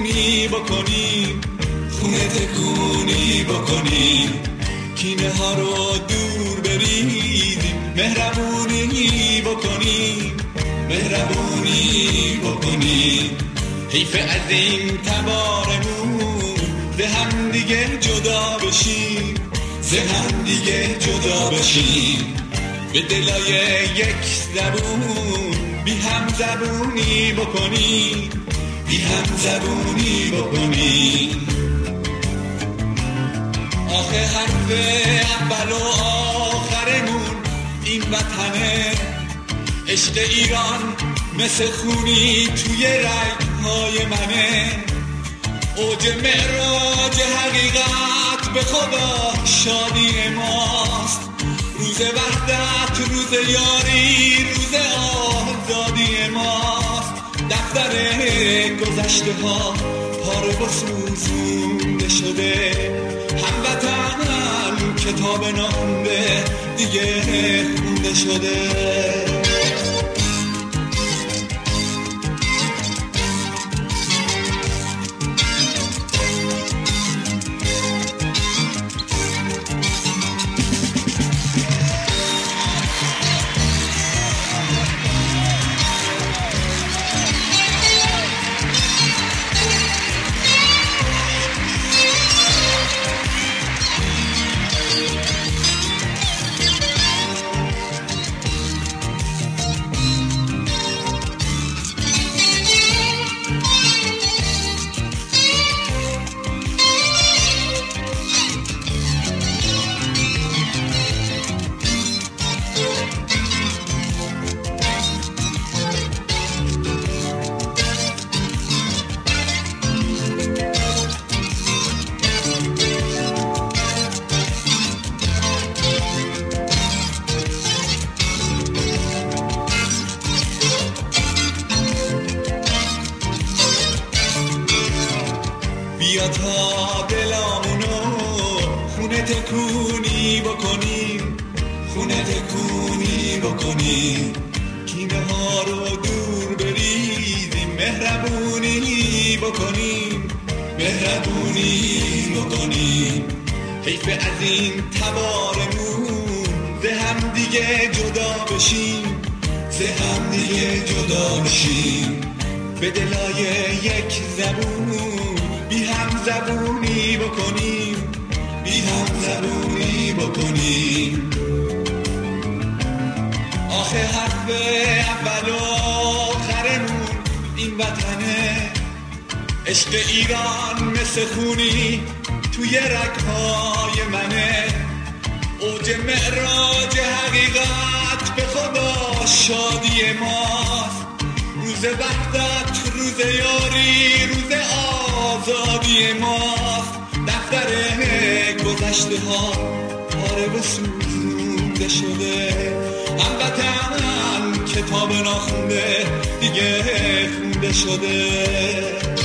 تکونی بکنیم، خونه تکونی بکنیم، کینه ها رو دور بریزیم، مهربونی بکنیم، مهربونی بکنیم. حیف از این تبارمون به هم دیگه جدا بشیم، به هم دیگه جدا بشیم، به دلای یک زبون بی هم زبونی بکنیم، بی هم زبونی بکنیم. آخه حرف اول و آخرمون این وطنه، عشق ایران مثل خونی توی رگ‌های منه، اوج معراج حقیقت به خدا شادی ماست، روز وحدت، روز یاری، روز آزادی ماست. دفتر گذشته ها پاره و سوزونده شده، هموطن کتاب نخونده دیگه خونده شده. بیا تا دلامونو خونه تکونی بکنیم، خونه تکونی بکنیم، کینه ها رو دور بریزیم، مهربونی بکنیم، مهربونی بکنیم. حیف از این تبارمون به هم دیگه جدا بشیم، به هم دیگه جدا بشیم، به دلای یک زبون بی هم زبونی بکنیم، بی هم زبونی بکنیم. آخه حرف اول و آخرمون این وطنه، عشق ایران مثل خونی توی رگ‌های منه، اوج معراج حقیقت به خدا شادی ماست، روز وحدت، روز یاری، روز آزادی ماست. دفتر گذشته ها پاره و سوزونده شده، هموطن کتاب ناخونده دیگه خونده شده.